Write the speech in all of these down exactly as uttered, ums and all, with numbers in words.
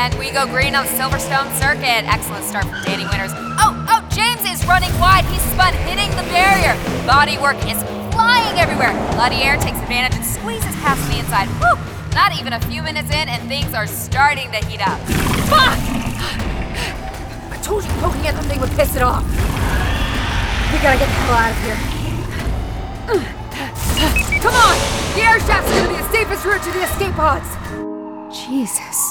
And we go green on Silverstone Circuit. Excellent start from Danny Winters. Oh, oh, James is running wide. He's spun, hitting the barrier. Bodywork is flying everywhere. Bloody Air takes advantage and squeezes past me inside. Whew! Not even a few minutes in, and things are starting to heat up. Fuck! I told you poking at the thing would piss it off. We gotta get the hell out of here. Come on! The air shaft's gonna be the safest route to the escape pods. Jesus.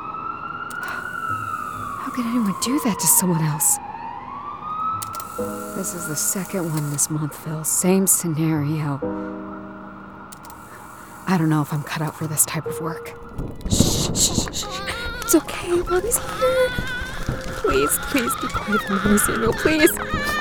How could anyone do that to someone else? This is the second one this month, Phil. Same scenario. I don't know if I'm cut out for this type of work. Shh, shh, shh, shh. It's okay, Mommy's here. Please, please be quiet for Mommy, Samuel, please.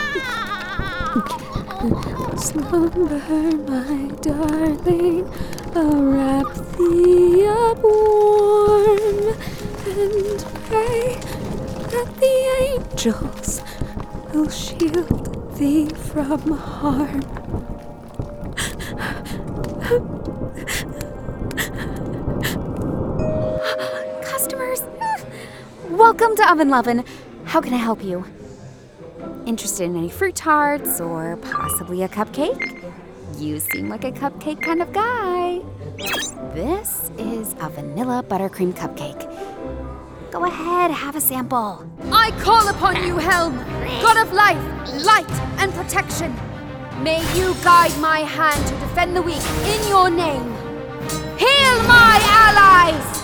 Slumber, my darling, I'll wrap thee up warm and pray that the angels will shield thee from harm. Customers, welcome to Oven Lovin'. How can I help you? Interested in any fruit tarts or possibly a cupcake? You seem like a cupcake kind of guy. This is a vanilla buttercream cupcake. Go ahead, have a sample. I call upon you, Helm, God of life, light, and protection. May you guide my hand to defend the weak in your name. Heal my allies!